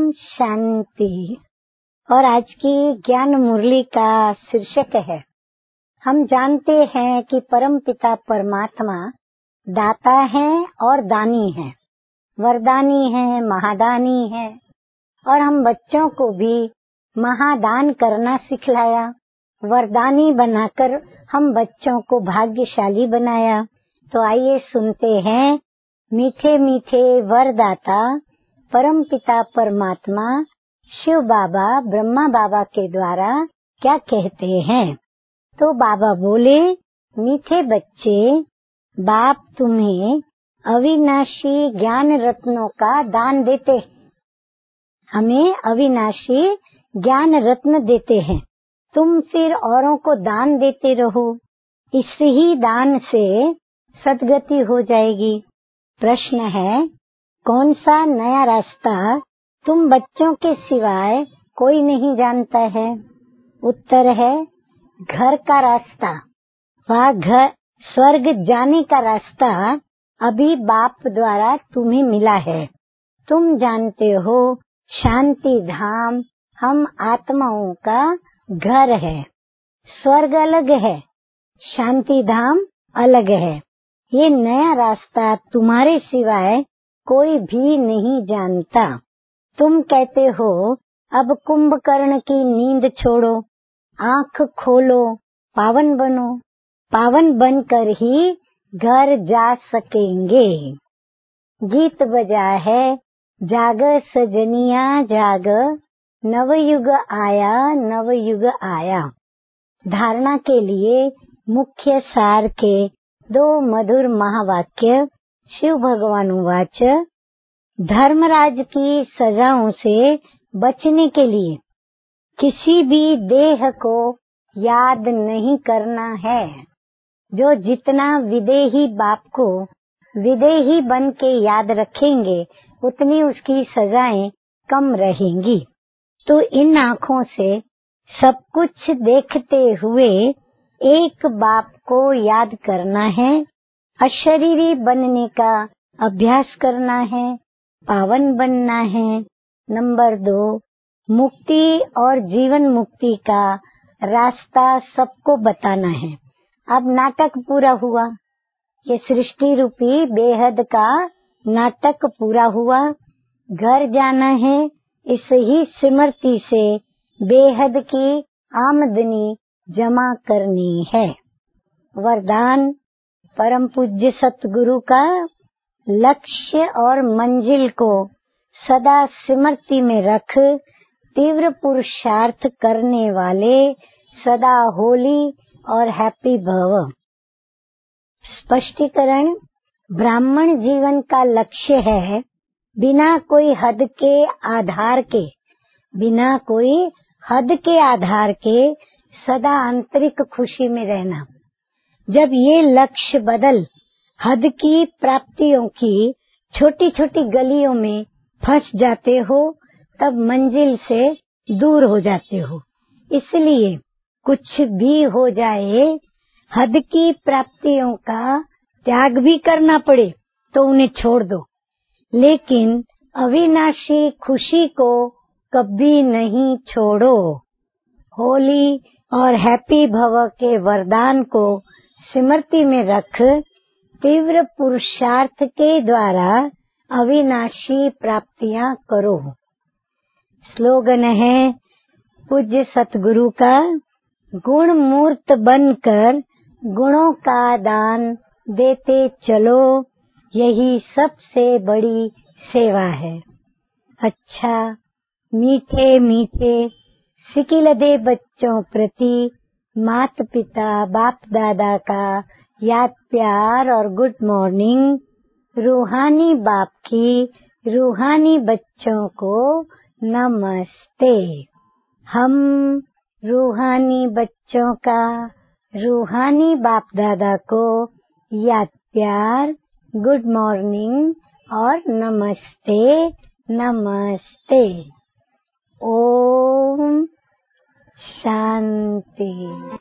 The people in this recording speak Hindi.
शांति। और आज की ज्ञान मुरली का शीर्षक है, हम जानते हैं कि परमपिता परमात्मा दाता है और दानी है, वरदानी है, महादानी है। और हम बच्चों को भी महादान करना सिखलाया, वरदानी बनाकर हम बच्चों को भाग्यशाली बनाया। तो आइए सुनते हैं मीठे मीठे वरदाता परमपिता परमात्मा शिव बाबा ब्रह्मा बाबा के द्वारा क्या कहते हैं। तो बाबा बोले, मीठे बच्चे, बाप तुम्हें अविनाशी ज्ञान रत्नों का दान देते, हमें अविनाशी ज्ञान रत्न देते हैं। तुम फिर औरों को दान देते रहो, इस ही दान से सद्गति हो जाएगी। प्रश्न है, कौन सा नया रास्ता तुम बच्चों के सिवाय कोई नहीं जानता है? उत्तर है, घर का रास्ता। वह घर स्वर्ग जाने का रास्ता अभी बाप द्वारा तुम्हें मिला है। तुम जानते हो, शांति धाम हम आत्माओं का घर है। स्वर्ग अलग है, शांति धाम अलग है। ये नया रास्ता तुम्हारे सिवाय कोई भी नहीं जानता। तुम कहते हो, अब कुंभकर्ण की नींद छोड़ो, आँख खोलो, पावन बनो। पावन बनकर ही घर जा सकेंगे। गीत बजा है, जाग सजनिया जाग, नवयुग आया, नवयुग आया। धारणा के लिए मुख्य सार के 2 मधुर महावाक्य। शिव भगवान उवाच, धर्मराज की सजाओं से बचने के लिए किसी भी देह को याद नहीं करना है। जो जितना विदेही बाप को विदेही बन के याद रखेंगे, उतनी उसकी सजाएं कम रहेंगी। तो इन आँखों से सब कुछ देखते हुए एक बाप को याद करना है, अशरीरी बनने का अभ्यास करना है, पावन बनना है। नंबर 2, मुक्ति और जीवन मुक्ति का रास्ता सबको बताना है। अब नाटक पूरा हुआ, ये सृष्टि रूपी बेहद का नाटक पूरा हुआ। घर जाना है, इस ही स्मृति से बेहद की आमदनी जमा करनी है। वरदान परम पूज्य सतगुरु का लक्ष्य और मंजिल को सदा स्मृति में रख, तीव्र पुरुषार्थ करने वाले सदा होली और हैप्पी भव। स्पष्टीकरण, ब्राह्मण जीवन का लक्ष्य है बिना कोई हद के आधार के सदा आंतरिक खुशी में रहना। जब ये लक्ष्य बदल हद की प्राप्तियों की छोटी छोटी गलियों में फंस जाते हो, तब मंजिल से दूर हो जाते हो। इसलिए कुछ भी हो जाए, हद की प्राप्तियों का त्याग भी करना पड़े तो उन्हें छोड़ दो, लेकिन अविनाशी खुशी को कभी नहीं छोड़ो। होली और हैप्पी भव के वरदान को स्मृति में रख, तीव्र पुरुषार्थ के द्वारा अविनाशी प्राप्तियां करो। स्लोगन है पूज्य सतगुरु का, गुण मूर्त बनकर गुणों का दान देते चलो, यही सबसे बड़ी सेवा है। अच्छा, मीठे मीठे सिकिलदे बच्चों प्रति माता पिता बाप दादा का याद प्यार और गुड मॉर्निंग। रूहानी बाप की रूहानी बच्चों को नमस्ते। हम रूहानी बच्चों का रूहानी बाप दादा को याद प्यार, गुड मॉर्निंग और नमस्ते नमस्ते। ओम शांति।